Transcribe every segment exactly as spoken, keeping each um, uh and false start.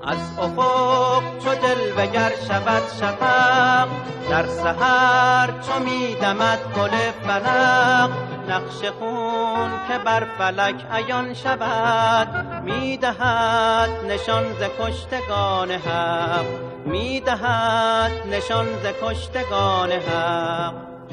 از افق چو جلوه‌گر شود شفق، در سحر چو می‌دمد گل فلق، نقش خون که بر فلک عیان شود، می‌دهد نشان ز کشتگان حق، می‌دهد نشان ز کشتگان حق.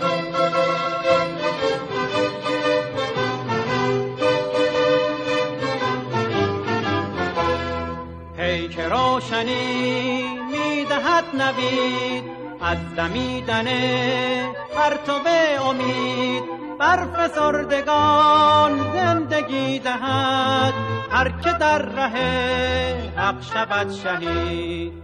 پیک روشنی می‌دهد نوید، از دمیدن پرتو امید، بر فسردگان زندگی دهد، هر که در ره حق شود شهید.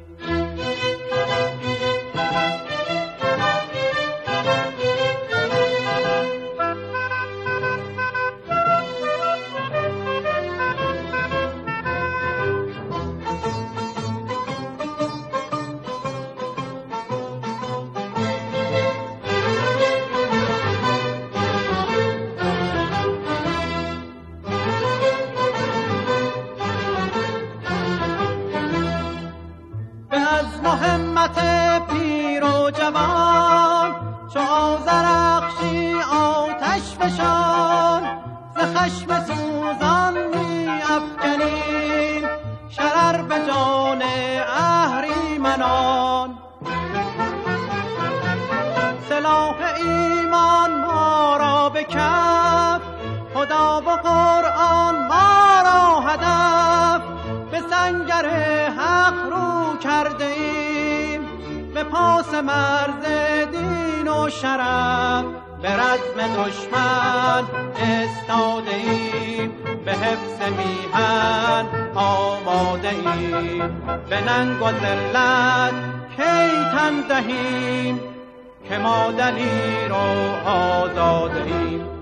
مهمت پیر و جوان چو آذرخشی آتش فشان، ز خشم سوزان می افکنیم شرر به جان اهریمنان. سلاح ایمان ما را به کف، خدا و قرآن ما را هدف، به سنگر حق رو کرده ایم، به پاس مرز دین و شرف، به رزم دشمن استاده ایم، به حفظ میهن آماده ایم، به ننگ و ذلت کی تن دهیم، که ما دلیر و آزاده ایم.